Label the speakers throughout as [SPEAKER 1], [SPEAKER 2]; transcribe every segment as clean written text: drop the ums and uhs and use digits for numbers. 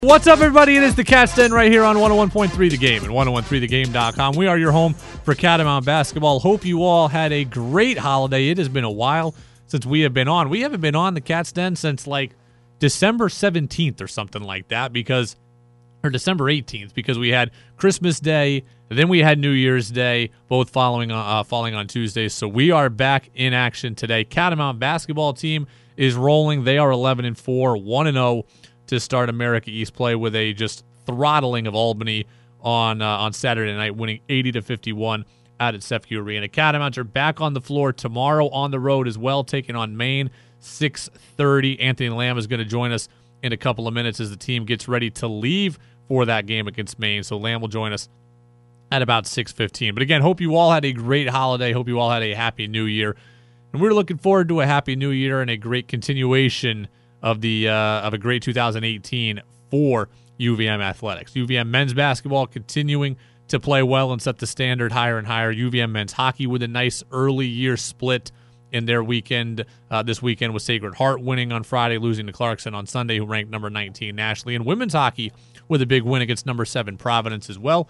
[SPEAKER 1] What's up, everybody? It is the Cat's Den right here on 101.3 The Game and 1013thegame.com. We are your home for Catamount basketball. Hope you all had a great holiday. It has been a while since we have been on. We haven't been on the Cat's Den since like December 17th or something like that, or December 18th, because we had Christmas Day, then we had New Year's Day, both falling on Tuesdays. So we are back in action today. Catamount basketball team is rolling. They are 11-4, 1-0. To start America East play with a just throttling of Albany on Saturday night, winning 80-51 out at Sefke Arena. Catamounts are back on the floor tomorrow on the road as well, taking on Maine, 6:30. Anthony Lamb is going to join us in a couple of minutes as the team gets ready to leave for that game against Maine. So Lamb will join us at about 6:15. But again, hope you all had a great holiday. Hope you all had a happy New Year. And we're looking forward to a happy New Year and a great continuation of a great 2018 for UVM athletics. UVM men's basketball continuing to play well and set the standard higher and higher. UVM men's hockey with a nice early year split in their weekend. This weekend with Sacred Heart winning on Friday, losing to Clarkson on Sunday, who ranked number 19 nationally. And women's hockey with a big win against number 7 Providence as well.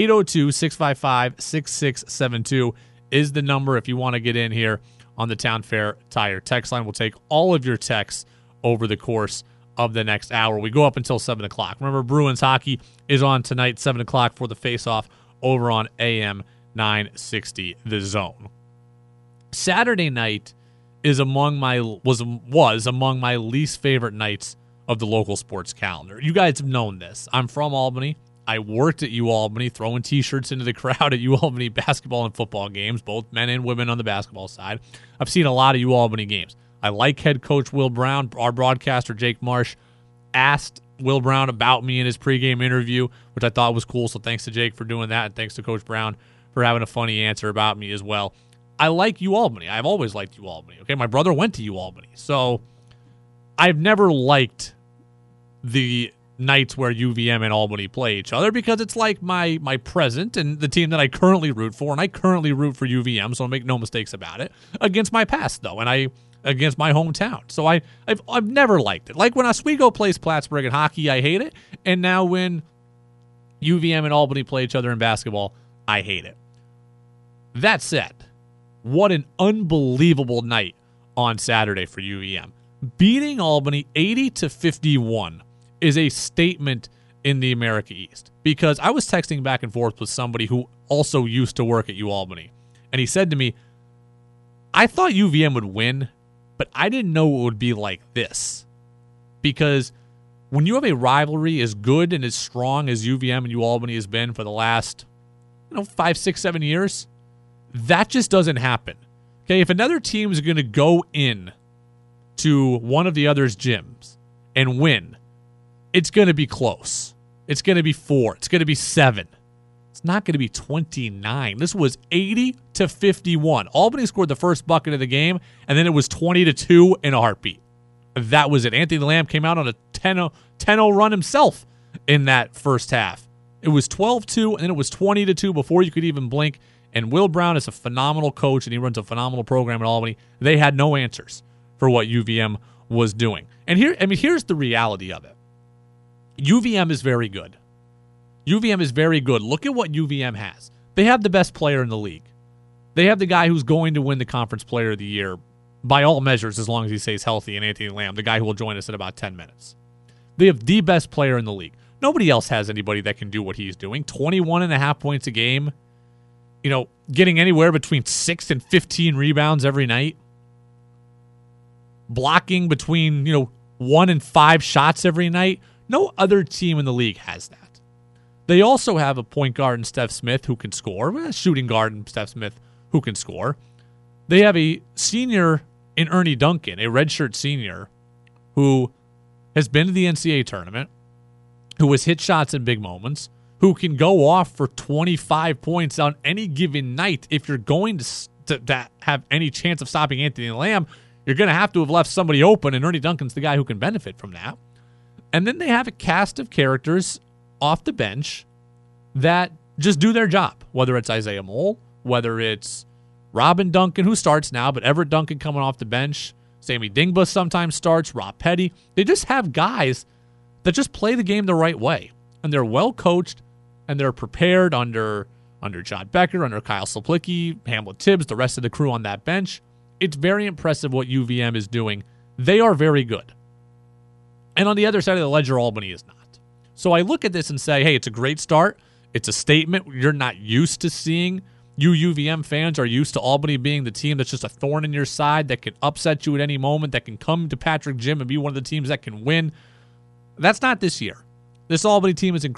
[SPEAKER 1] 802-655-6672 is the number if you want to get in here on the Town Fair Tire text line. We'll take all of your texts over the course of the next hour. We go up until 7 o'clock. Remember, Bruins hockey is on tonight, 7 o'clock for the face-off over on AM 960, The Zone. Saturday night was among my least favorite nights of the local sports calendar. You guys have known this. I'm from Albany. I worked at UAlbany, throwing T-shirts into the crowd at UAlbany basketball and football games, both men and women on the basketball side. I've seen a lot of UAlbany games. I like head coach Will Brown. Our broadcaster, Jake Marsh, asked Will Brown about me in his pregame interview, which I thought was cool, so thanks to Jake for doing that, and thanks to Coach Brown for having a funny answer about me as well. I like UAlbany. I've always liked UAlbany. Okay, my brother went to UAlbany, so I've never liked the nights where UVM and Albany play each other because it's like my present and the team that I currently root for, and I currently root for UVM, so I'll make no mistakes about it, against my past, though, and against my hometown. So I've never liked it. Like when Oswego plays Plattsburgh in hockey, I hate it. And now when UVM and Albany play each other in basketball, I hate it. That said, what an unbelievable night on Saturday for UVM. Beating Albany 80-51 is a statement in the America East. Because I was texting back and forth with somebody who also used to work at UAlbany. And he said to me, I thought UVM would win, but I didn't know it would be like this. Because when you have a rivalry as good and as strong as UVM and UAlbany has been for the last 5, 6, 7 years, that just doesn't happen. Okay, if another team is going to go in to one of the other's gyms and win, it's going to be close. It's going to be 4. It's going to be 7. It's not going to be 29. This was 80-51. Albany scored the first bucket of the game, and then it was 20-2 in a heartbeat. That was it. Anthony Lamb came out on a 10-0 run himself in that first half. It was 12-2, and then it was 20-2 before you could even blink. And Will Brown is a phenomenal coach, and he runs a phenomenal program at Albany. They had no answers for what UVM was doing. And here's the reality of it. UVM is very good. UVM is very good. Look at what UVM has. They have the best player in the league. They have the guy who's going to win the Conference Player of the Year by all measures as long as he stays healthy, and Anthony Lamb, the guy who will join us in about 10 minutes. They have the best player in the league. Nobody else has anybody that can do what he's doing. 21.5 points a game. Getting anywhere between 6 and 15 rebounds every night. Blocking between, 1 and 5 shots every night. No other team in the league has that. They also have a point guard in Steph Smith who can score, a shooting guard in Steph Smith who can score. They have a senior in Ernie Duncan, a redshirt senior, who has been to the NCAA tournament, who has hit shots in big moments, who can go off for 25 points on any given night. If you're going to have any chance of stopping Anthony Lamb, you're going to have to have left somebody open, and Ernie Duncan's the guy who can benefit from that. And then they have a cast of characters off the bench that just do their job, whether it's Isaiah Mole, whether it's Robin Duncan, who starts now, but Everett Duncan coming off the bench, Sammy Dingba sometimes starts, Rob Petty. They just have guys that just play the game the right way. And they're well coached, and they're prepared under John Becker, under Kyle Saplicki, Hamlet Tibbs, the rest of the crew on that bench. It's very impressive what UVM is doing. They are very good. And on the other side of the ledger, Albany is not. So I look at this and say, hey, it's a great start. It's a statement. You're not used to seeing. You UVM fans are used to Albany being the team that's just a thorn in your side, that can upset you at any moment, that can come to Patrick Gym and be one of the teams that can win. That's not this year. This Albany team is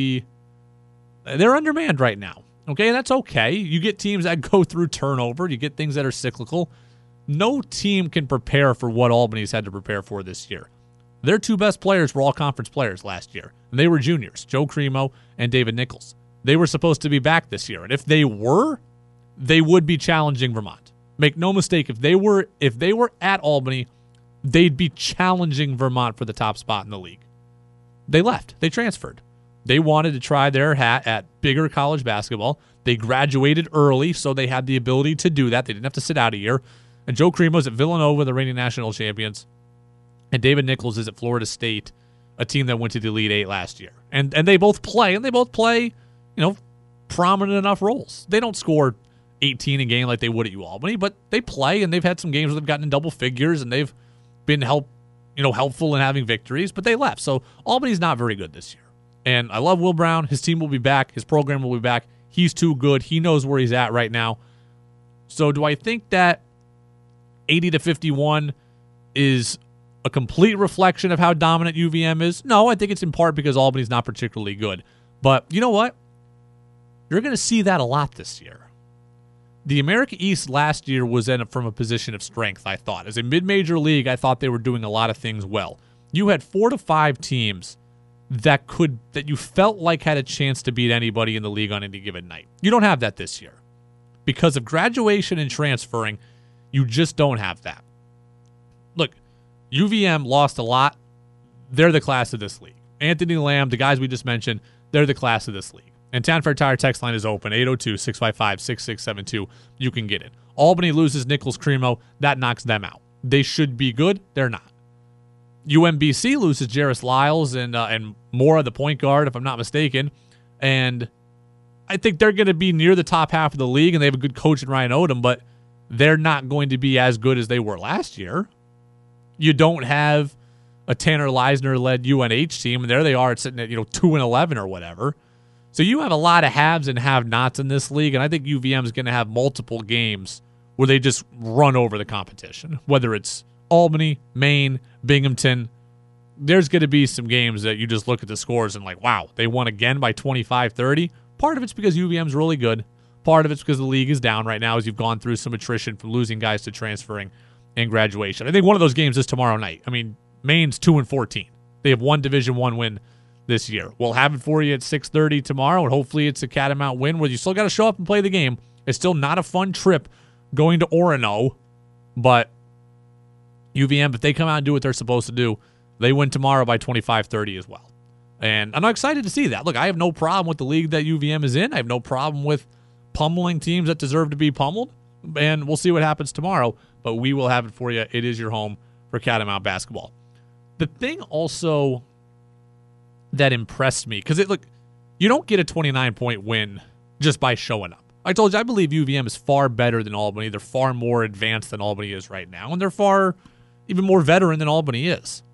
[SPEAKER 1] they're undermanned right now. Okay, and that's okay. You get teams that go through turnover. You get things that are cyclical. No team can prepare for what Albany's had to prepare for this year. Their two best players were all conference players last year, and they were juniors, Joe Cremo and David Nichols. They were supposed to be back this year, and if they were, they would be challenging Vermont. Make no mistake, if they were at Albany, they'd be challenging Vermont for the top spot in the league. They left. They transferred. They wanted to try their hat at bigger college basketball. They graduated early, so they had the ability to do that. They didn't have to sit out a year. And Joe Cremo's at Villanova, the reigning national champions. And David Nichols is at Florida State, a team that went to the Elite Eight last year. And they both play, prominent enough roles. They don't score 18 a game like they would at UAlbany, but they play, and they've had some games where they've gotten in double figures, and they've been helpful in having victories, but they left. So Albany's not very good this year. And I love Will Brown. His team will be back. His program will be back. He's too good. He knows where he's at right now. So do I think that 80-51 is a complete reflection of how dominant UVM is? No, I think it's in part because Albany's not particularly good. But you know what? You're going to see that a lot this year. The America East last year was from a position of strength, I thought. As a mid-major league, I thought they were doing a lot of things well. You had 4 to 5 teams that you felt like had a chance to beat anybody in the league on any given night. You don't have that this year. Because of graduation and transferring, you just don't have that. Look, UVM lost a lot. They're the class of this league. Anthony Lamb, the guys we just mentioned, they're the class of this league. And Town Fair Tire text line is open, 802-655-6672. You can get it. Albany loses Nichols Cremo. That knocks them out. They should be good. They're not. UMBC loses Jarris Lyles and Mora, the point guard, if I'm not mistaken. And I think they're going to be near the top half of the league, and they have a good coach in Ryan Odom, but they're not going to be as good as they were last year. You don't have a Tanner Leisner-led UNH team, and there they are sitting at 2-11 or whatever. So you have a lot of haves and have-nots in this league, and I think UVM is going to have multiple games where they just run over the competition, whether it's Albany, Maine, Binghamton. There's going to be some games that you just look at the scores and like, wow, they won again by 25-30. Part of it's because UVM's really good. Part of it's because the league is down right now as you've gone through some attrition from losing guys to transferring and graduation. I think one of those games is tomorrow night. I mean, Maine's 2-14. They have one Division I win this year. We'll have it for you at 6:30 tomorrow, and hopefully it's a Catamount win where you still got to show up and play the game. It's still not a fun trip going to Orono, but UVM, if they come out and do what they're supposed to do, they win tomorrow by 25-30 as well. And I'm excited to see that. Look, I have no problem with the league that UVM is in. I have no problem with pummeling teams that deserve to be pummeled, and we'll see what happens tomorrow, but we will have it for you. It is your home for Catamount basketball. The thing also that impressed me, because you don't get a 29-point win just by showing up. I told you, I believe UVM is far better than Albany. They're far more advanced than Albany is right now, and they're far even more veteran than Albany is.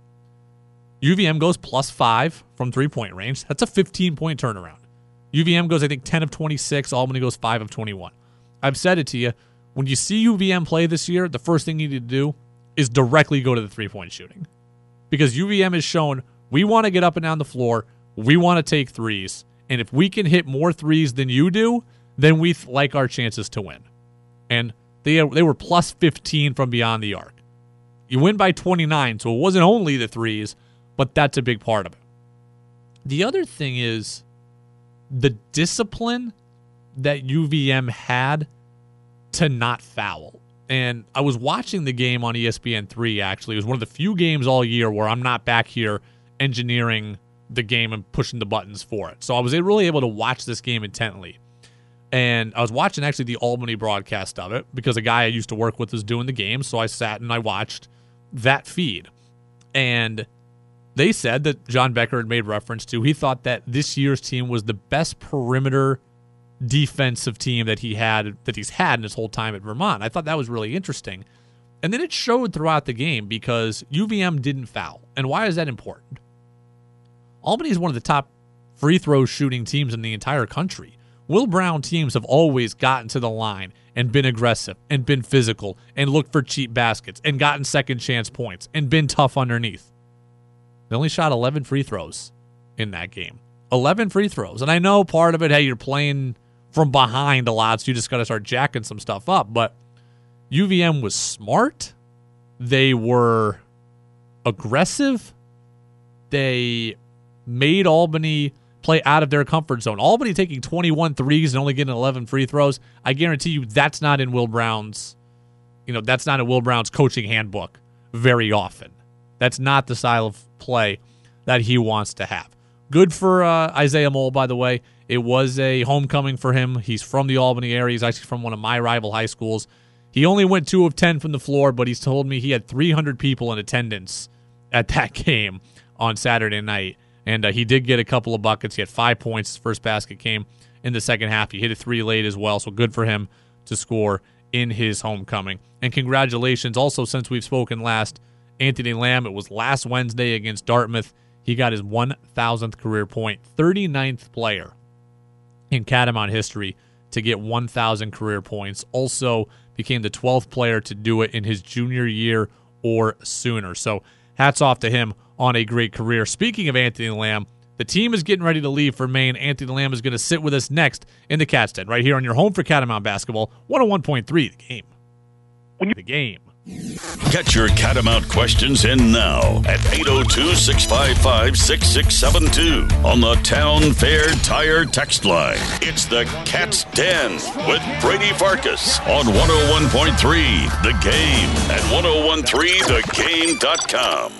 [SPEAKER 1] UVM goes +5 from three-point range. That's a 15-point turnaround. UVM goes, I think, 10 of 26. Albany goes 5 of 21. I've said it to you. When you see UVM play this year, the first thing you need to do is directly go to the three-point shooting. Because UVM has shown we want to get up and down the floor. We want to take threes. And if we can hit more threes than you do, then we like our chances to win. And they were +15 from beyond the arc. You win by 29, so it wasn't only the threes, but that's a big part of it. The other thing is the discipline that UVM had to not foul. And I was watching the game on ESPN3, actually. It was one of the few games all year where I'm not back here engineering the game and pushing the buttons for it. So I was really able to watch this game intently. And I was watching, actually, the Albany broadcast of it because a guy I used to work with was doing the game. So I sat and I watched that feed. And they said that John Becker had made reference to, he thought that this year's team was the best perimeter defensive team that he's had in his whole time at Vermont. I thought that was really interesting. And then it showed throughout the game because UVM didn't foul. And why is that important? Albany is one of the top free throw shooting teams in the entire country. Will Brown teams have always gotten to the line and been aggressive and been physical and looked for cheap baskets and gotten second chance points and been tough underneath. They only shot 11 free throws in that game. 11 free throws. And I know part of it, hey, you're playing from behind a lot, so you just got to start jacking some stuff up. But UVM was smart. They were aggressive. They made Albany play out of their comfort zone. Albany taking 21 threes and only getting 11 free throws. I guarantee you that's not in Will Brown's, that's not in Will Brown's coaching handbook very often. That's not the style of play that he wants to have. Good for Isaiah Mole, by the way. It was a homecoming for him. He's from the Albany area. He's actually from one of my rival high schools. He only went 2 of 10 from the floor, but he's told me he had 300 people in attendance at that game on Saturday night. And he did get a couple of buckets. He had 5 points. His first basket came in the second half. He hit a 3 late as well, so good for him to score in his homecoming. And congratulations also, since we've spoken last, Anthony Lamb. It was last Wednesday against Dartmouth. He got his 1,000th career point, 39th player in Catamount history to get 1,000 career points. Also became the 12th player to do it in his junior year or sooner. So hats off to him on a great career. Speaking of Anthony Lamb, the team is getting ready to leave for Maine. Anthony Lamb is going to sit with us next in the Cat's Den, right here on your home for Catamount basketball, 101.3 The Game. The Game.
[SPEAKER 2] Get your Catamount questions in now at 802-655-6672 on the Town Fair Tire text line. It's the Cat's Den with Brady Farkas on 101.3 The Game at 1013thegame.com.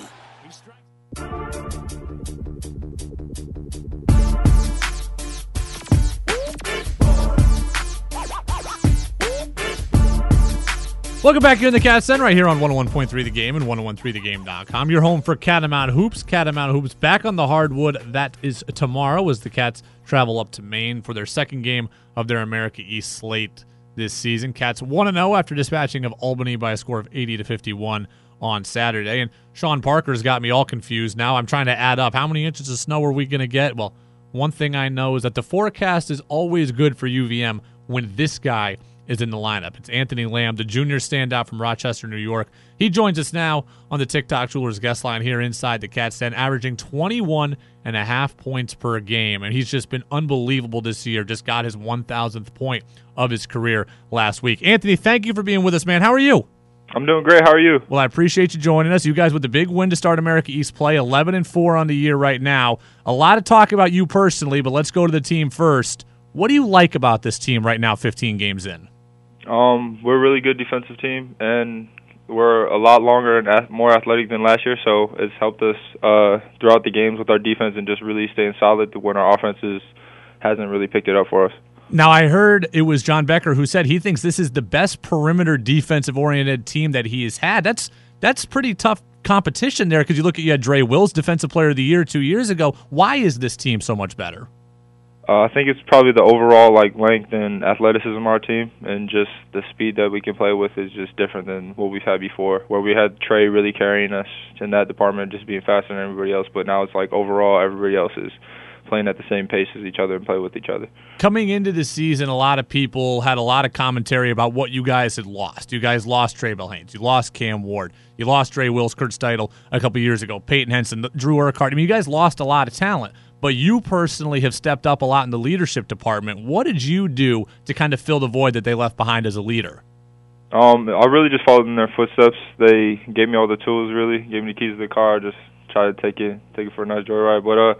[SPEAKER 1] Welcome back here in the Cat's Den, right here on 101.3 The Game and 1013thegame.com. Your home for Catamount Hoops. Catamount Hoops back on the hardwood. That is tomorrow as the Cats travel up to Maine for their second game of their America East slate this season. Cats 1-0 after dispatching of Albany by a score of 80-51 on Saturday. And Sean Parker's got me all confused now. I'm trying to add up how many inches of snow are we going to get. Well, one thing I know is that the forecast is always good for UVM when this guy is in the lineup. It's Anthony Lamb, the junior standout from Rochester, New York. He joins us now on the TikTok Jewelers guest line here inside the Cat's Den, averaging 21.5 points per game. And he's just been unbelievable this year. Just got his 1,000th point of his career last week. Anthony, thank you for being with us, man. How are you?
[SPEAKER 3] I'm doing great. How are you?
[SPEAKER 1] Well, I appreciate you joining us. You guys with the big win to start America East play, 11-4 on the year right now. A lot of talk about you personally, but let's go to the team first. What do you like about this team right now, 15 games in?
[SPEAKER 3] We're a really good defensive team, and we're a lot longer and more athletic than last year, so it's helped us throughout the games with our defense and just really staying solid when our offense hasn't really picked it up for us.
[SPEAKER 1] Now, I heard it was John Becker who said he thinks this is the best perimeter defensive-oriented team that he has had. That's pretty tough competition there because you had Dre Wills, Defensive Player of the Year 2 years ago. Why is this team so much better?
[SPEAKER 3] I think it's probably the overall length and athleticism of our team, and just the speed that we can play with is just different than what we've had before, where we had Trey really carrying us in that department, just being faster than everybody else. But now it's overall everybody else is playing at the same pace as each other and play with each other.
[SPEAKER 1] Coming into the season, a lot of people had a lot of commentary about what you guys had lost. You guys lost Trey Belhanes. You lost Cam Ward. You lost Dre Wills, Kurt Steidel a couple years ago. Peyton Henson, Drew Urquhart. I mean, you guys lost a lot of talent. But you personally have stepped up a lot in the leadership department. What did you do to kind of fill the void that they left behind as a leader?
[SPEAKER 3] I really just followed in their footsteps. They gave me all the tools, really. Gave me the keys to the car. Just tried to take it for a nice joyride. But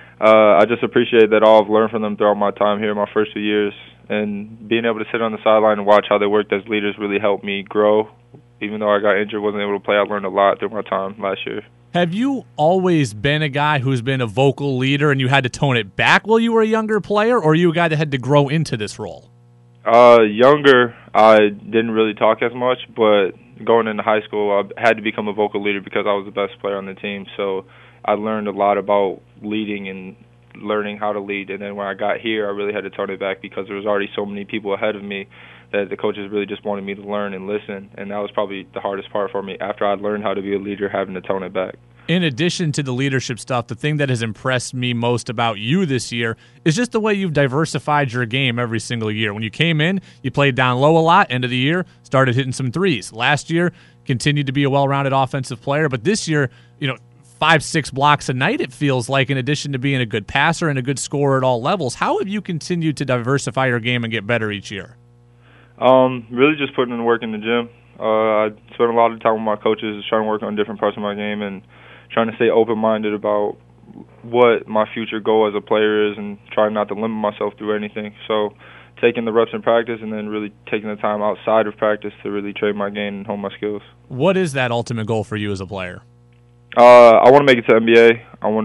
[SPEAKER 3] I just appreciate that all I've learned from them throughout my time here, my first 2 years. And being able to sit on the sideline and watch how they worked as leaders really helped me grow. Even though I got injured, wasn't able to play, I learned a lot through my time last year.
[SPEAKER 1] Have you always been a guy who's been a vocal leader and you had to tone it back while you were a younger player, or are you a guy that had to grow into this role?
[SPEAKER 3] Younger, I didn't really talk as much, but going into high school, I had to become a vocal leader because I was the best player on the team. So I learned a lot about leading and learning how to lead. And then when I got here, I really had to tone it back because there was already so many people ahead of me that the coaches really just wanted me to learn and listen. And that was probably the hardest part for me after I learned how to be a leader, having to tone it back.
[SPEAKER 1] In addition to the leadership stuff, the thing that has impressed me most about you this year is just the way you've diversified your game every single year. When you came in, you played down low a lot. End of the year, started hitting some threes. Last year, continued to be a well-rounded offensive player. But this year, 5-6 blocks a night, it feels like, in addition to being a good passer and a good scorer at all levels. How have you continued to diversify your game and get better each year?
[SPEAKER 3] Really just putting in the work in the gym. I spent a lot of time with my coaches trying to work on different parts of my game and trying to stay open-minded about what my future goal as a player is and trying not to limit myself through anything. So taking the reps in practice and then really taking the time outside of practice to really train my game and hone my skills.
[SPEAKER 1] What is that ultimate goal for you as a player?
[SPEAKER 3] I want to make it to NBA. I want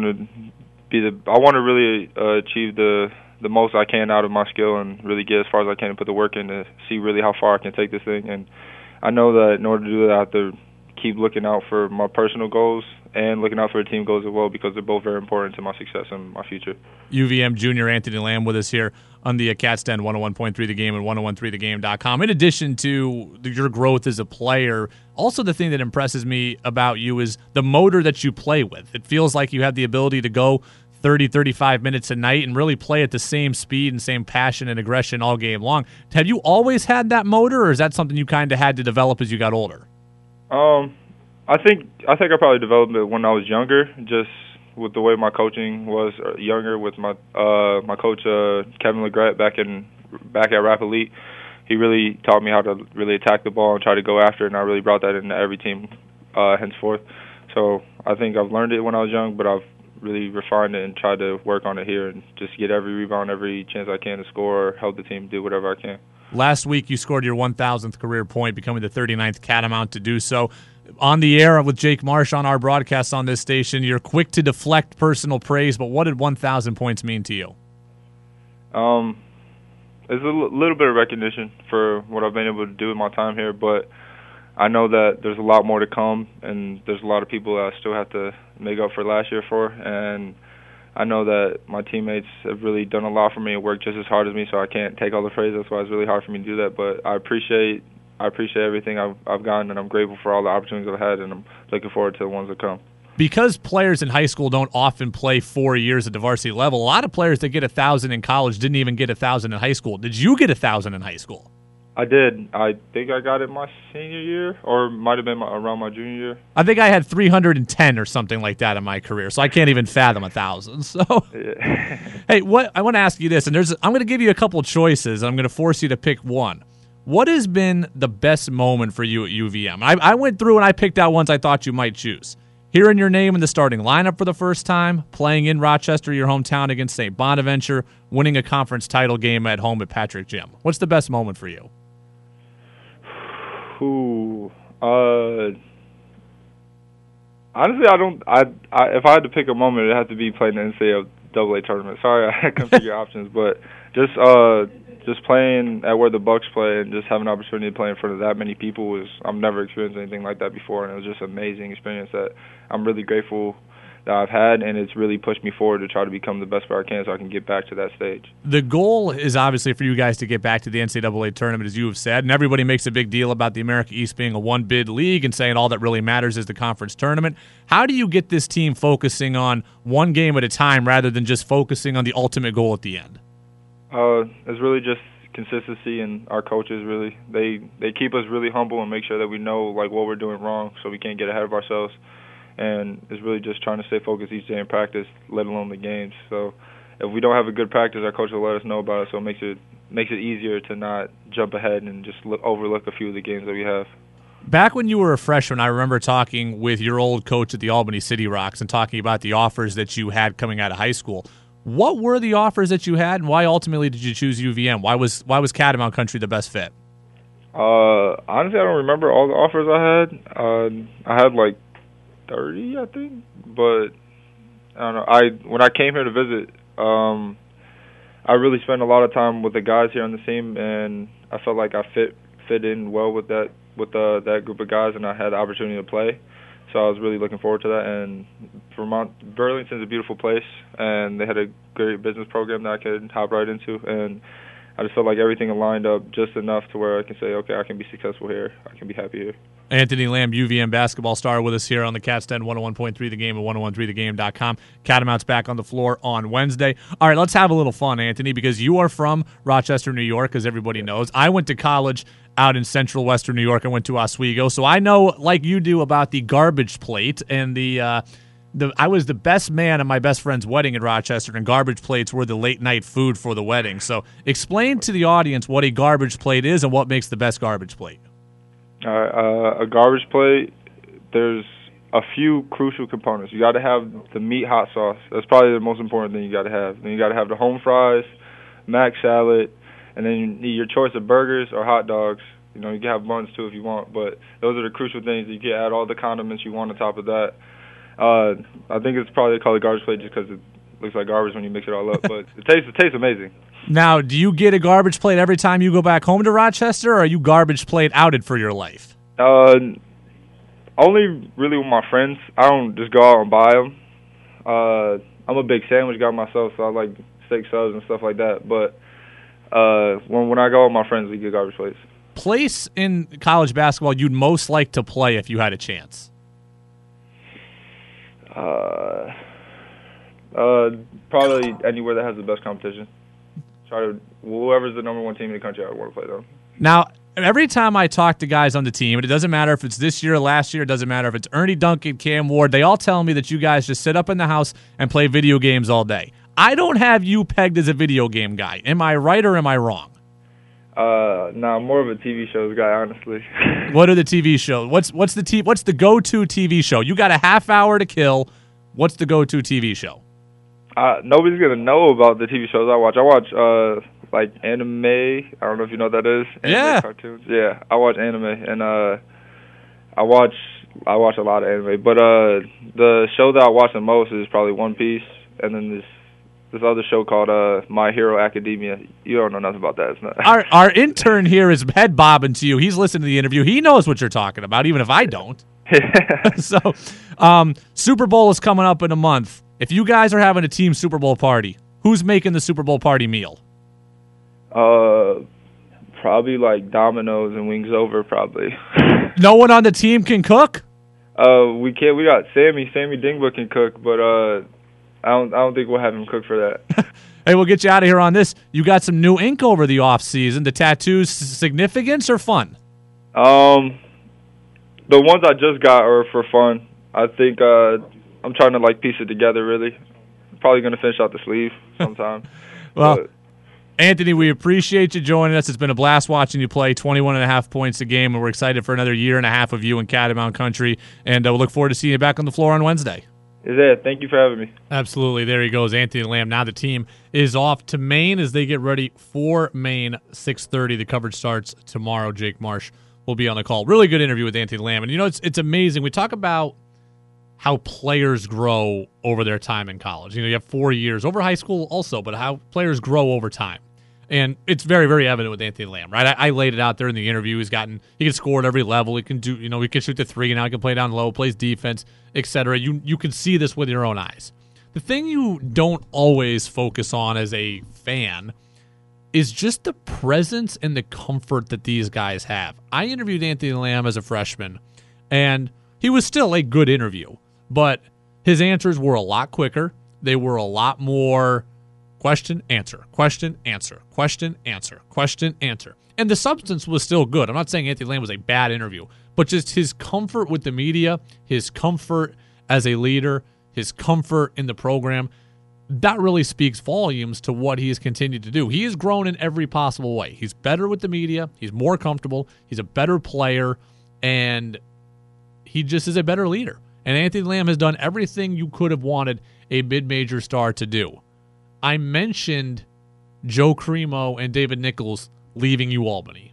[SPEAKER 3] to really achieve the most I can out of my skill and really get as far as I can and put the work in to see really how far I can take this thing. And I know that in order to do that, I have to keep looking out for my personal goals and looking out for the team goals as well, because they're both very important to my success and my future.
[SPEAKER 1] UVM junior Anthony Lamb with us here on the Cats Den 101.3 The Game and 1013thegame.com. In addition to your growth as a player, also the thing that impresses me about you is the motor that you play with. It feels like you have the ability to go 30, 35 minutes a night and really play at the same speed and same passion and aggression all game long. Have you always had that motor, or is that something you kind of had to develop as you got older?
[SPEAKER 3] I think I probably developed it when I was younger, just with the way my coaching was younger with my my coach Kevin Legret back at Rap Elite. He really taught me how to really attack the ball and try to go after it, and I really brought that into every team henceforth. So I think I've learned it when I was young, but I've really refined it and tried to work on it here and just get every rebound, every chance I can to score, help the team do whatever I can.
[SPEAKER 1] Last week, you scored your 1,000th career point, becoming the 39th Catamount to do so. On the air with Jake Marsh on our broadcast on this station, you're quick to deflect personal praise, but what did 1,000 points mean to you?
[SPEAKER 3] It's a little bit of recognition for what I've been able to do in my time here, but I know that there's a lot more to come, and there's a lot of people that I still have to make up for last year for, and I know that my teammates have really done a lot for me and worked just as hard as me, so I can't take all the praise. That's why it's really hard for me to do that, but I appreciate everything I've gotten, and I'm grateful for all the opportunities I've had, and I'm looking forward to the ones that come.
[SPEAKER 1] Because players in high school don't often play 4 years at the varsity level, a lot of players that get 1,000 in college didn't even get 1,000 in high school. Did you get 1,000 in high school?
[SPEAKER 3] I did. I think I got it my senior year, or might have been around my junior year.
[SPEAKER 1] I think I had 310 or something like that in my career, so I can't even fathom 1,000. So,
[SPEAKER 3] yeah.
[SPEAKER 1] Hey, I want to ask you this, and I'm going to give you a couple choices, and I'm going to force you to pick one. What has been the best moment for you at UVM? I went through and I picked out ones I thought you might choose. Hearing your name in the starting lineup for the first time, playing in Rochester, your hometown, against St. Bonaventure, winning a conference title game at home at Patrick Gym. What's the best moment for you?
[SPEAKER 3] Honestly, if I had to pick a moment, it'd have to be playing the NCAA tournament. Sorry, I couldn't figure options, but just playing at where the Bucks play and just having an opportunity to play in front of that many people I've never experienced anything like that before, and it was just an amazing experience that I'm really grateful that I've had, and it's really pushed me forward to try to become the best player I can so I can get back to that stage.
[SPEAKER 1] The goal is obviously for you guys to get back to the NCAA tournament, as you have said, and everybody makes a big deal about the America East being a one-bid league and saying all that really matters is the conference tournament. How do you get this team focusing on one game at a time rather than just focusing on the ultimate goal at the end?
[SPEAKER 3] It's really just consistency, and our coaches really they keep us really humble and make sure that we know like what we're doing wrong so we can't get ahead of ourselves. And it's really just trying to stay focused each day in practice, let alone the games. So if we don't have a good practice, our coach will let us know about it, so it makes it easier to not jump ahead and just overlook a few of the games that we have.
[SPEAKER 1] Back when you were a freshman, I remember talking with your old coach at the Albany City Rocks and talking about the offers that you had coming out of high school. What were the offers that you had, and why ultimately did you choose UVM? Why was Catamount Country the best fit?
[SPEAKER 3] Honestly, I don't remember all the offers I had. I had like 30, I think, but I don't know. When I came here to visit, I really spent a lot of time with the guys here on the team, and I felt like I fit in well with that group of guys, and I had the opportunity to play. so I was really looking forward to that. And Burlington's a beautiful place, and they had a great business program that I could hop right into, and I just felt like everything aligned up just enough to where I can say, okay, I can be successful here. I can be happy here.
[SPEAKER 1] Anthony Lamb, UVM basketball star, with us here on the Cats Den 101.3 The Game and 1013thegame.com. Catamounts back on the floor on Wednesday. All right, let's have a little fun, Anthony, because you are from Rochester, New York, as everybody knows. I went to college out in central western New York. I went to Oswego, so I know, like you do, about the garbage plate and I was the best man at my best friend's wedding in Rochester, and garbage plates were the late-night food for the wedding. So explain to the audience what a garbage plate is and what makes the best garbage plate.
[SPEAKER 3] A garbage plate, there's a few crucial components. You got to have the meat hot sauce. That's probably the most important thing you got to have. Then you got to have the home fries, mac salad, and then you need your choice of burgers or hot dogs. You know, you can have buns too if you want, but those are the crucial things. You can add all the condiments you want on top of that. I think it's probably called a garbage plate just because it looks like garbage when you mix it all up, but it tastes amazing.
[SPEAKER 1] Now, do you get a garbage plate every time you go back home to Rochester, or are you garbage plate outed for your life?
[SPEAKER 3] Only really with my friends. I don't just go out and buy them. I'm a big sandwich guy myself, so I like steak subs and stuff like that. But when I go with my friends, we get garbage plates.
[SPEAKER 1] Place in college basketball you'd most like to play if you had a chance?
[SPEAKER 3] Probably anywhere that has the best competition. Whoever's the number one team in the country, I want to play them.
[SPEAKER 1] Now, every time I talk to guys on the team, and it doesn't matter if it's this year or last year, it doesn't matter if it's Ernie Duncan, Cam Ward, they all tell me that you guys just sit up in the house and play video games all day. I don't have you pegged as a video game guy. Am I right or am I wrong?
[SPEAKER 3] No, I'm more of a TV shows guy, honestly.
[SPEAKER 1] What are the TV shows? What's the go-to TV show? You got a half hour to kill. What's the go-to TV show?
[SPEAKER 3] Nobody's gonna know about the TV shows I watch. I watch like anime. I don't know if you know what that is. Anime cartoons. Yeah, I watch anime, and I watch a lot of anime. But the show that I watch the most is probably One Piece, and then this other show called My Hero Academia. You don't know nothing about that. It's not.
[SPEAKER 1] Our intern here is head bobbing to you. He's listening to the interview. He knows what you're talking about, even if I don't. So, Super Bowl is coming up in a month. If you guys are having a team Super Bowl party, who's making the Super Bowl party meal?
[SPEAKER 3] Probably like Domino's and Wings Over, probably.
[SPEAKER 1] No one on the team can cook?
[SPEAKER 3] We can't. We got Sammy. Sammy Dingba can cook, but I don't think we'll have him cook for that.
[SPEAKER 1] Hey, we'll get you out of here on this. You got some new ink over the off season. The tattoos, significance or fun?
[SPEAKER 3] The ones I just got are for fun. I think I'm trying to piece it together. Really, probably going to finish out the sleeve sometime.
[SPEAKER 1] Well, Anthony, we appreciate you joining us. It's been a blast watching you play. 21.5 points a game, and we're excited for another year and a half of you in Catamount Country. And we'll look forward to seeing you back on the floor on Wednesday.
[SPEAKER 3] Is it? Thank you for having me.
[SPEAKER 1] Absolutely. There he goes, Anthony Lamb. Now the team is off to Maine as they get ready for Maine. 6:30. The coverage starts tomorrow. Jake Marsh will be on the call. Really good interview with Anthony Lamb. And, it's amazing. We talk about how players grow over their time in college. You have 4 years, over high school also, but how players grow over time. And it's very, very evident with Anthony Lamb, right? I laid it out there in the interview. He can score at every level. He can do, he can shoot the three, and now he can play down low, plays defense, etc. You can see this with your own eyes. The thing you don't always focus on as a fan is just the presence and the comfort that these guys have. I interviewed Anthony Lamb as a freshman, and he was still a good interview, but his answers were a lot quicker. They were a lot more question, answer, question, answer, question, answer, question, answer. And the substance was still good. I'm not saying Anthony Lamb was a bad interview, but just his comfort with the media, his comfort as a leader, his comfort in the program, that really speaks volumes to what he has continued to do. He has grown in every possible way. He's better with the media. He's more comfortable. He's a better player, and he just is a better leader. And Anthony Lamb has done everything you could have wanted a mid-major star to do. I mentioned Joe Cremo and David Nichols leaving UAlbany.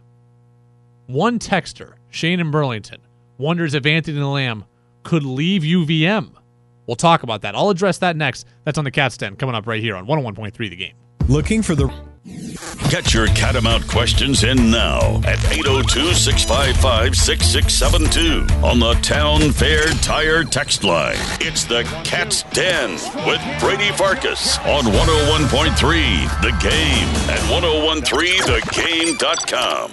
[SPEAKER 1] One texter, Shane in Burlington, wonders if Anthony Lamb could leave UVM. We'll talk about that. I'll address that next. That's on the Cats Den, coming up right here on 101.3 The Game.
[SPEAKER 4] Looking for the
[SPEAKER 2] Get your Catamount questions in now at 802-655-6672 on the Town Fair Tire text line. It's the Cat's Den with Brady Farkas on 101.3 The Game and 1013thegame.com.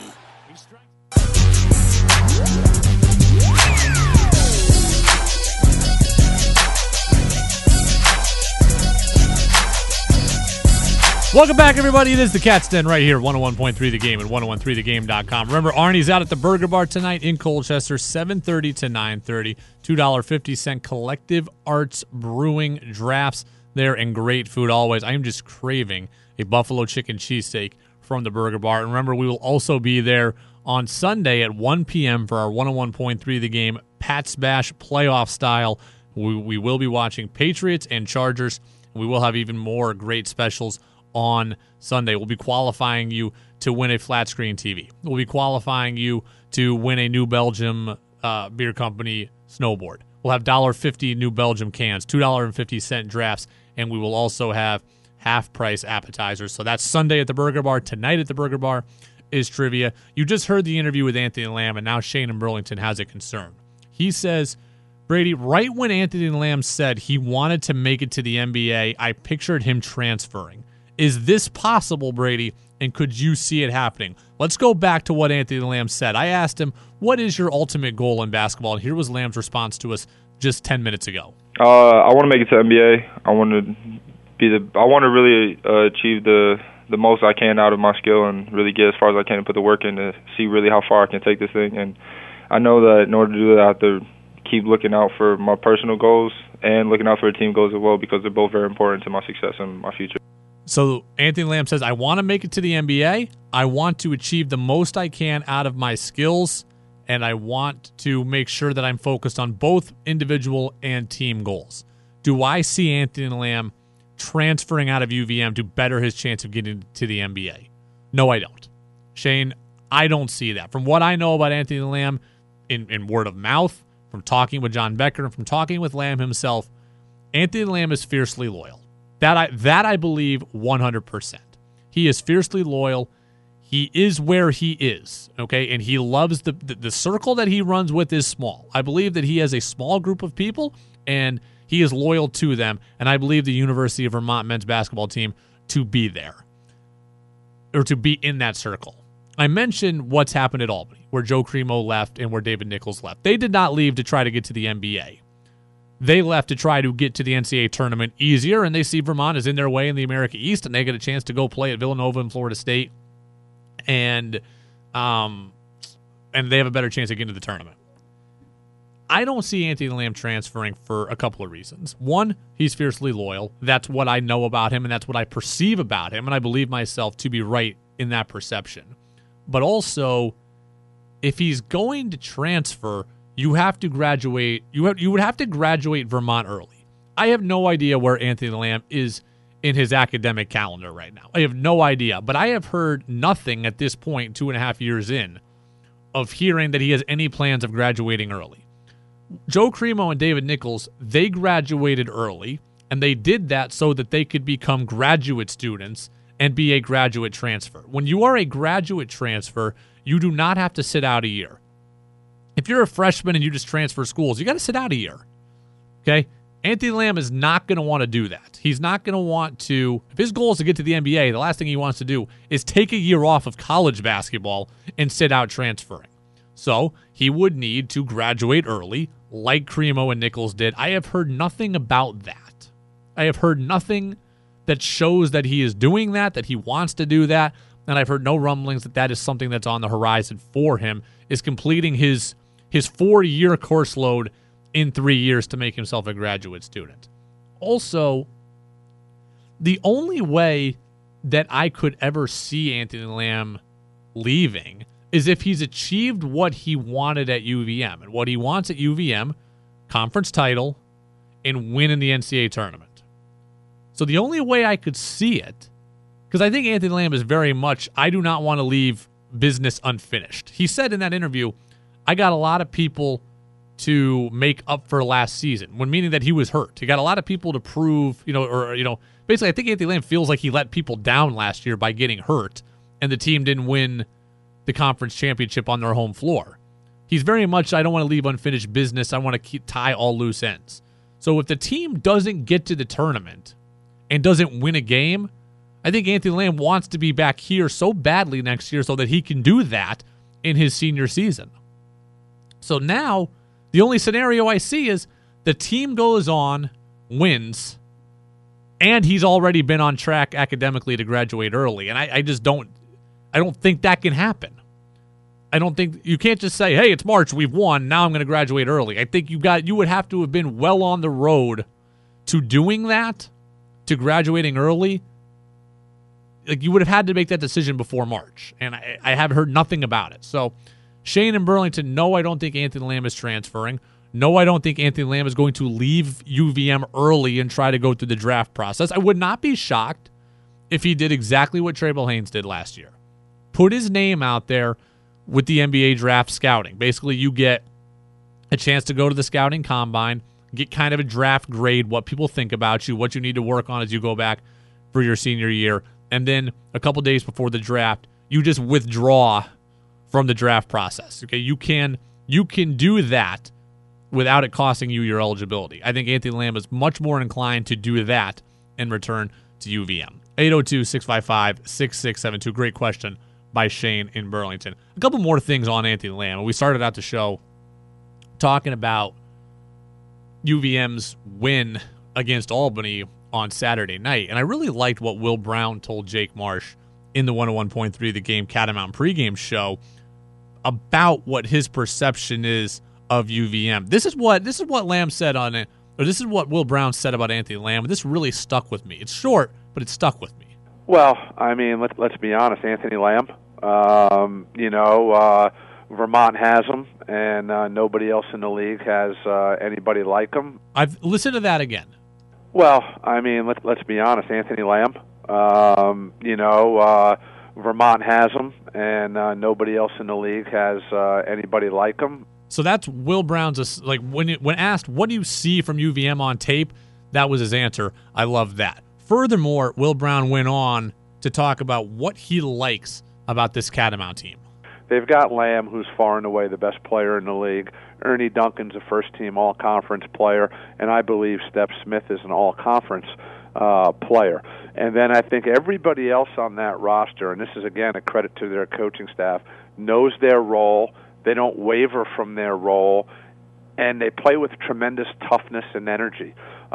[SPEAKER 1] Welcome back, everybody. It is the Cat's Den right here, 101.3 The Game and 1013thegame.com. Remember, Arnie's out at the Burger Bar tonight in Colchester, 7:30 to 9:30. $2.50 Collective Arts Brewing drafts there, and great food always. I am just craving a buffalo chicken cheesesteak from the Burger Bar. And remember, we will also be there on Sunday at 1 p.m. for our 101.3 The Game Pats Bash playoff style. We will be watching Patriots and Chargers. We will have even more great specials on Sunday. We'll be qualifying you to win a flat screen TV. We'll be qualifying you to win a New Belgium Beer Company snowboard. We'll have $1.50 New Belgium cans, $2.50 drafts, and we will also have half-price appetizers. So that's Sunday at the Burger Bar. Tonight at the Burger Bar is trivia. You just heard the interview with Anthony Lamb, and now Shane in Burlington has a concern. He says, Brady, right when Anthony Lamb said he wanted to make it to the NBA, I pictured him transferring. Is this possible, Brady, and could you see it happening? Let's go back to what Anthony Lamb said. I asked him, what is your ultimate goal in basketball? And here was Lamb's response to us just 10 minutes ago.
[SPEAKER 3] I want to make it to NBA. I want to really achieve the most I can out of my skill and really get as far as I can and put the work in to see really how far I can take this thing. And I know that in order to do that, I have to keep looking out for my personal goals and looking out for the team goals as well, because they're both very important to my success and my future.
[SPEAKER 1] So Anthony Lamb says, I want to make it to the NBA. I want to achieve the most I can out of my skills, and I want to make sure that I'm focused on both individual and team goals. Do I see Anthony Lamb transferring out of UVM to better his chance of getting to the NBA? No, I don't. Shane, I don't see that. From what I know about Anthony Lamb in word of mouth, from talking with John Becker, and from talking with Lamb himself, Anthony Lamb is fiercely loyal. That I believe 100%. He is fiercely loyal. He is where he is, okay? And he loves the circle that he runs with is small. I believe that he has a small group of people, and he is loyal to them. And I believe the University of Vermont men's basketball team to be there, or to be in that circle. I mentioned what's happened at Albany, where Joe Cremo left and where David Nichols left. They did not leave to try to get to the NBA. They left to try to get to the NCAA tournament easier, and they see Vermont is in their way in the America East, and they get a chance to go play at Villanova and Florida State, and they have a better chance of getting to the tournament. I don't see Anthony Lamb transferring for a couple of reasons. One, he's fiercely loyal. That's what I know about him, and that's what I perceive about him, and I believe myself to be right in that perception. But also, if he's going to transfer, you have to graduate. You would have to graduate Vermont early. I have no idea where Anthony Lamb is in his academic calendar right now. I have no idea. But I have heard nothing at this point, 2.5 years in, of hearing that he has any plans of graduating early. Joe Cremo and David Nichols, they graduated early, and they did that so that they could become graduate students and be a graduate transfer. When you are a graduate transfer, you do not have to sit out a year. If you're a freshman and you just transfer schools, you got to sit out a year, okay? Anthony Lamb is not going to want to do that. He's not going to want to, if his goal is to get to the NBA, the last thing he wants to do is take a year off of college basketball and sit out transferring. So he would need to graduate early, like Cremo and Nichols did. I have heard nothing about that. I have heard nothing that shows that he is doing that he wants to do that, and I've heard no rumblings that is something that's on the horizon for him, is completing his 4-year course load in 3 years to make himself a graduate student. Also, the only way that I could ever see Anthony Lamb leaving is if he's achieved what he wanted at UVM. And what he wants at UVM, conference title, and win in the NCAA tournament. So the only way I could see it, because I think Anthony Lamb is very much, I do not want to leave business unfinished. He said in that interview, I got a lot of people to make up for last season, when meaning that he was hurt. He got a lot of people to prove, basically, I think Anthony Lamb feels like he let people down last year by getting hurt, and the team didn't win the conference championship on their home floor. He's very much, I don't want to leave unfinished business. I want to tie all loose ends. So if the team doesn't get to the tournament and doesn't win a game, I think Anthony Lamb wants to be back here so badly next year so that he can do that in his senior season. So now, the only scenario I see is the team goes on, wins, and he's already been on track academically to graduate early. And I don't think that can happen. I don't think you can't just say, hey, it's March, we've won, now I'm going to graduate early. I think you would have to have been well on the road to doing that, to graduating early. Like, you would have had to make that decision before March, and I have heard nothing about it. So Shane in Burlington, no, I don't think Anthony Lamb is transferring. No, I don't think Anthony Lamb is going to leave UVM early and try to go through the draft process. I would not be shocked if he did exactly what Trey Haynes did last year. Put his name out there with the NBA draft scouting. Basically, you get a chance to go to the scouting combine, get kind of a draft grade, what people think about you, what you need to work on as you go back for your senior year. And then a couple days before the draft, you just withdraw from the draft process. Okay, you can do that without it costing you your eligibility. I think Anthony Lamb is much more inclined to do that and return to UVM. 802-655-6672. Great question by Shane in Burlington. A couple more things on Anthony Lamb. We started out the show talking about UVM's win against Albany on Saturday night, and I really liked what Will Brown told Jake Marsh in the 101.3 The Game Catamount pregame show about what his perception is of UVM. This is what Lamb said on it, or this is what Will Brown said about Anthony Lamb. This really stuck with me. It's short, but it stuck with me.
[SPEAKER 4] Well, I mean, let's be honest. Anthony Lamb, Vermont has him, and nobody else in the league has anybody like him.
[SPEAKER 1] I've listened to that again.
[SPEAKER 4] Well, I mean, let's be honest. Anthony Lamb, Vermont has him, and nobody else in the league has anybody like him. So
[SPEAKER 1] that's Will Brown's, like, when asked, what do you see from UVM on tape, that was his answer. I love that. Furthermore, Will Brown went on to talk about what he likes about this Catamount team.
[SPEAKER 4] They've got Lamb, who's far and away the best player in the league. Ernie Duncan's a first-team all-conference player, and I believe Steph Smith is an all-conference player. And then I think everybody else on that roster, and this is, again, a credit to their coaching staff, knows their role. They don't waver from their role, and they play with tremendous toughness and energy.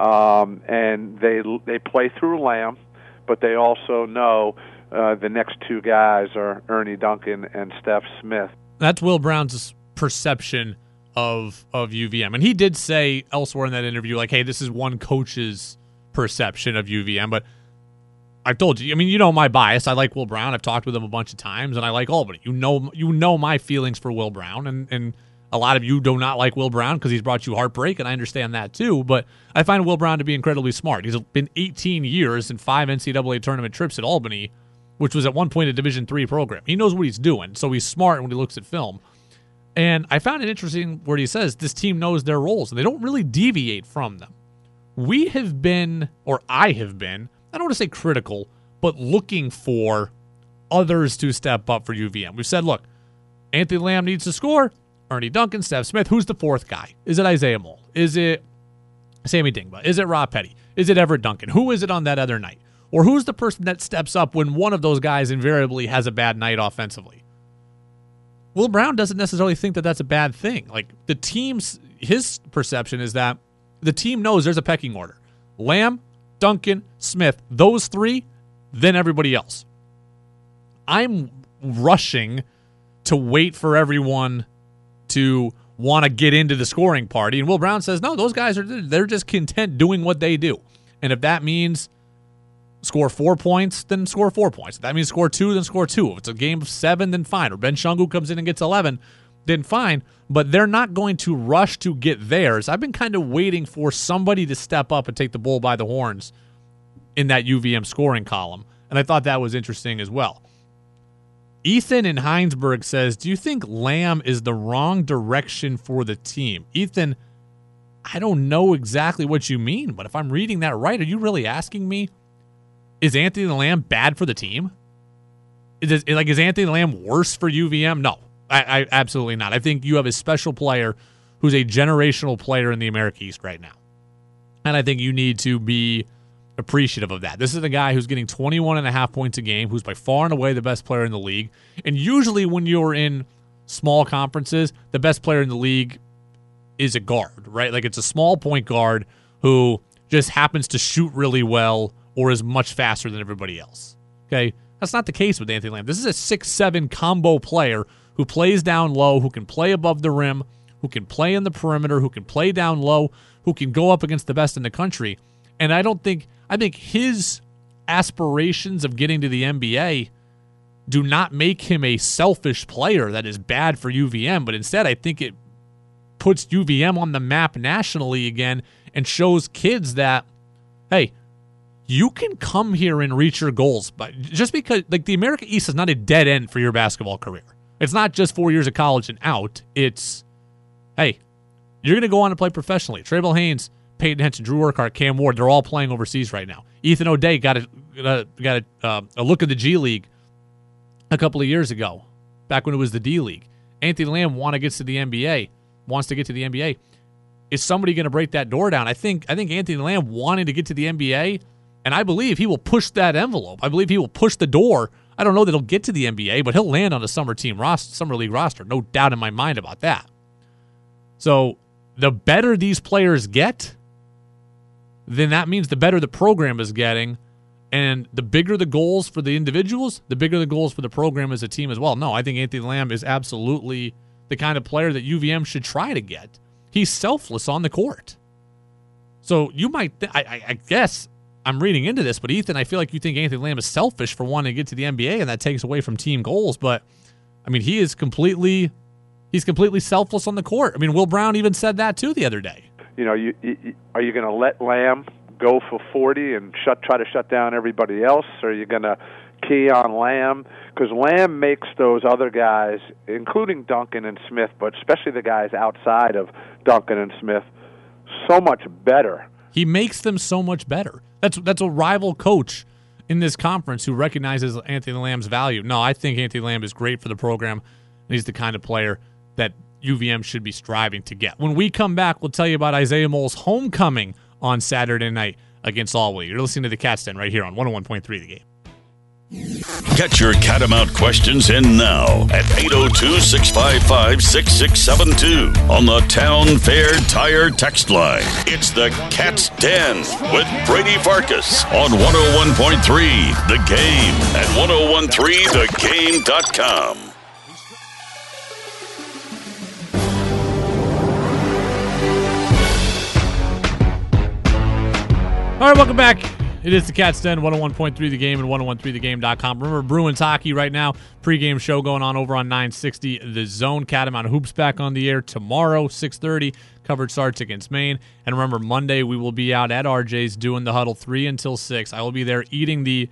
[SPEAKER 4] And they play through Lamb, but they also know the next two guys are Ernie Duncan and Steph Smith.
[SPEAKER 1] That's Will Brown's perception of UVM. And he did say elsewhere in that interview, like, hey, this is one coach's perception of UVM. But I've told you, I mean, you know my bias. I like Will Brown. I've talked with him a bunch of times, and I like Albany. You know my feelings for Will Brown, and a lot of you do not like Will Brown because he's brought you heartbreak, and I understand that too. But I find Will Brown to be incredibly smart. He's been 18 years and 5 NCAA tournament trips at Albany, which was at one point a Division III program. He knows what he's doing, so he's smart when he looks at film. And I found it interesting where he says this team knows their roles, and they don't really deviate from them. We have been, or I have been, I don't want to say critical, but looking for others to step up for UVM. We've said, look, Anthony Lamb needs to score. Ernie Duncan, Steph Smith. Who's the fourth guy? Is it Isaiah Moll? Is it Sammy Dingba? Is it Rob Petty? Is it Everett Duncan? Who is it on that other night? Or who's the person that steps up when one of those guys invariably has a bad night offensively? Will Brown doesn't necessarily think that that's a bad thing. Like, the team's, his perception is that the team knows there's a pecking order. Lamb, Duncan, Smith, those three, then everybody else. I'm rushing to wait for everyone to want to get into the scoring party. And Will Brown says, no, those guys they're just content doing what they do. And if that means score 4 points, then score 4 points. If that means score 2, then score 2. If it's a game of 7, then fine. Or Ben Shungu comes in and gets 11, then fine. But they're not going to rush to get theirs. I've been kind of waiting for somebody to step up and take the bull by the horns in that UVM scoring column. And I thought that was interesting as well. Ethan in Heinsberg says, do you think Lamb is the wrong direction for the team? Ethan, I don't know exactly what you mean, but if I'm reading that right, are you really asking me Is Anthony Lamb bad for the team? Is Anthony Lamb worse for UVM? No, I absolutely not. I think you have a special player who's a generational player in the America East right now. And I think you need to be appreciative of that. This is a guy who's getting 21.5 points a game, who's by far and away the best player in the league. And usually when you're in small conferences, the best player in the league is a guard, right? Like it's a small point guard who just happens to shoot really well or is much faster than everybody else. Okay? That's not the case with Anthony Lamb. This is a 6'7" combo player who plays down low, who can play above the rim, who can play in the perimeter, who can play down low, who can go up against the best in the country. And I think his aspirations of getting to the NBA do not make him a selfish player that is bad for UVM, but instead I think it puts UVM on the map nationally again and shows kids that, hey, you can come here and reach your goals. But just because, like, the America East is not a dead end for your basketball career. It's not just 4 years of college and out. It's, hey, you're going to go on to play professionally. Trayvon Haynes, Peyton Henson, Drew Urquhart, Cam Ward, they're all playing overseas right now. Ethan O'Day got a look at the G League a couple of years ago, back when it was the D League. Anthony Lamb wants to get to the NBA. Is somebody going to break that door down? I think Anthony Lamb wanting to get to the NBA, and I believe he will push that envelope. I believe he will push the door. I don't know that he'll get to the NBA, but he'll land on a summer league roster. No doubt in my mind about that. So the better these players get, then that means the better the program is getting. And the bigger the goals for the individuals, the bigger the goals for the program as a team as well. No, I think Anthony Lamb is absolutely the kind of player that UVM should try to get. He's selfless on the court. So you might, I guess I'm reading into this, but Ethan, I feel like you think Anthony Lamb is selfish for wanting to get to the NBA, and that takes away from team goals. But, I mean, he's completely selfless on the court. I mean, Will Brown even said that, too, the other day.
[SPEAKER 4] You know, are you going to let Lamb go for 40 and try to shut down everybody else, or are you going to key on Lamb? Because Lamb makes those other guys, including Duncan and Smith, but especially the guys outside of Duncan and Smith, so much better.
[SPEAKER 1] He makes them so much better. That's a rival coach in this conference who recognizes Anthony Lamb's value. No, I think Anthony Lamb is great for the program, and he's the kind of player that UVM should be striving to get. When we come back, we'll tell you about Isaiah Moll's homecoming on Saturday night against Albany. You're listening to the Cats Den right here on 101.3 The Game.
[SPEAKER 2] Get your Catamount questions in now at 802-655-6672 on the Town Fair Tire text line. It's the Cats Den with Brady Farkas on 101.3 The Game at 1013thegame.com.
[SPEAKER 1] All right, welcome back. It is the Cats Den, 101.3 The Game and 1013thegame.com. Remember, Bruins hockey right now. Pregame show going on over on 960 The Zone. Catamount Hoops back on the air tomorrow, 6:30. Coverage starts against Maine. And remember, Monday we will be out at RJ's doing the huddle 3 until 6. I will be there eating the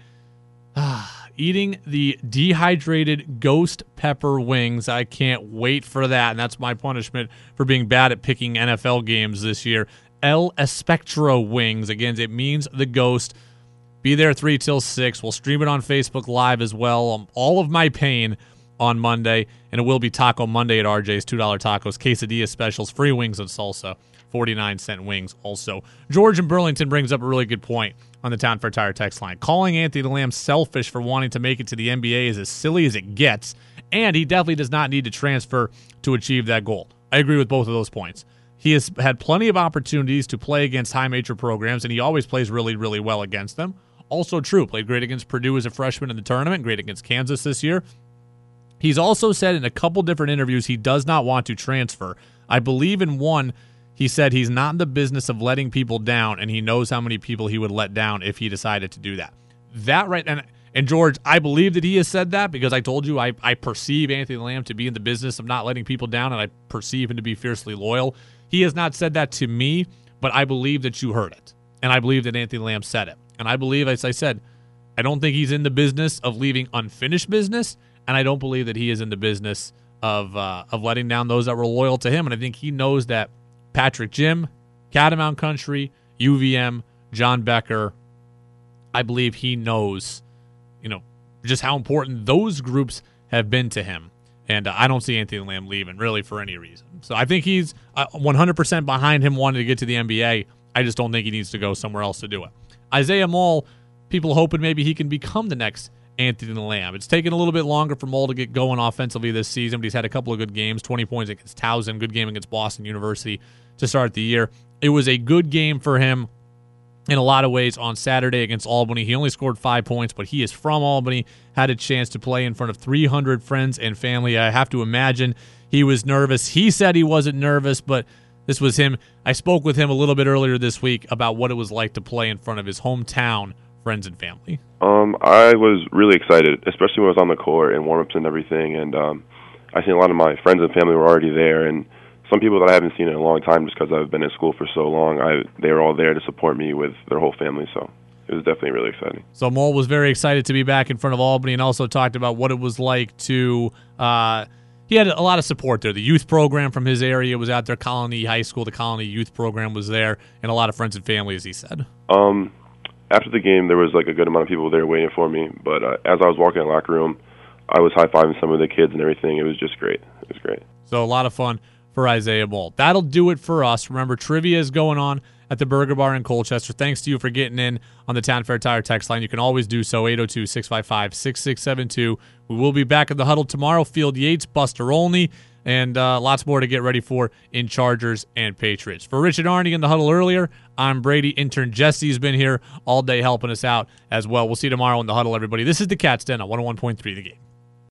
[SPEAKER 1] dehydrated ghost pepper wings. I can't wait for that. And that's my punishment for being bad at picking NFL games this year. El Espectro wings. Again, it means the ghost. Be there 3 till 6. We'll stream it on Facebook Live as well. All of my pain on Monday. And it will be Taco Monday at RJ's. $2 tacos, quesadilla specials, free wings and salsa, 49-cent wings also. George in Burlington brings up a really good point on the Town Fair Tire text line. Calling Anthony Lamb selfish for wanting to make it to the NBA is as silly as it gets. And he definitely does not need to transfer to achieve that goal. I agree with both of those points. He has had plenty of opportunities to play against high-major programs, and he always plays really, really well against them. Also true, played great against Purdue as a freshman in the tournament, great against Kansas this year. He's also said in a couple different interviews he does not want to transfer. I believe in one, he said he's not in the business of letting people down, and he knows how many people he would let down if he decided to do that. That right, and George, I believe that he has said that because I told you I perceive Anthony Lamb to be in the business of not letting people down, and I perceive him to be fiercely loyal. He has not said that to me, but I believe that you heard it. And I believe that Anthony Lamb said it. And I believe, as I said, I don't think he's in the business of leaving unfinished business, and I don't believe that he is in the business of letting down those that were loyal to him. And I think he knows that Patrick Jim, Catamount Country, UVM, John Becker, I believe he knows, just how important those groups have been to him. And I don't see Anthony Lamb leaving, really, for any reason. So I think he's 100% behind him wanting to get to the NBA. I just don't think he needs to go somewhere else to do it. Isaiah Moll, people hoping maybe he can become the next Anthony Lamb. It's taken a little bit longer for Moll to get going offensively this season, but he's had a couple of good games, 20 points against Towson, good game against Boston University to start the year. It was a good game for him in a lot of ways on Saturday against Albany. He only scored 5 points, but he is from Albany, had a chance to play in front of 300 friends and family. I have to imagine he was nervous. He said he wasn't nervous, but this was him. I spoke with him a little bit earlier this week about what it was like to play in front of his hometown friends and family.
[SPEAKER 5] I was really excited, especially when I was on the court and warm-ups and everything, and I seen a lot of my friends and family were already there, and some people that I haven't seen in a long time just because I've been in school for so long, they were all there to support me with their whole family, so it was definitely really exciting.
[SPEAKER 1] So Moll was very excited to be back in front of Albany and also talked about what it was like to he had a lot of support there. The youth program from his area was out there, Colony High School, the Colony youth program was there, and a lot of friends and family, as he said.
[SPEAKER 5] After the game, there was like a good amount of people there waiting for me, but as I was walking in the locker room, I was high-fiving some of the kids and everything. It was just great. It was great.
[SPEAKER 1] So a lot of fun for Isaiah Moll. That'll do it for us. Remember, trivia is going on at the Burger Bar in Colchester. Thanks to you for getting in on the Town Fair Tire text line. You can always do so, 802-655-6672. We will be back at the huddle tomorrow. Field Yates, Buster Olney, and lots more to get ready for in Chargers and Patriots. For Richard Arney in the huddle earlier, I'm Brady. Intern Jesse's been here all day helping us out as well. We'll see you tomorrow in the huddle, everybody. This is the Cats Den on 101.3 The Game.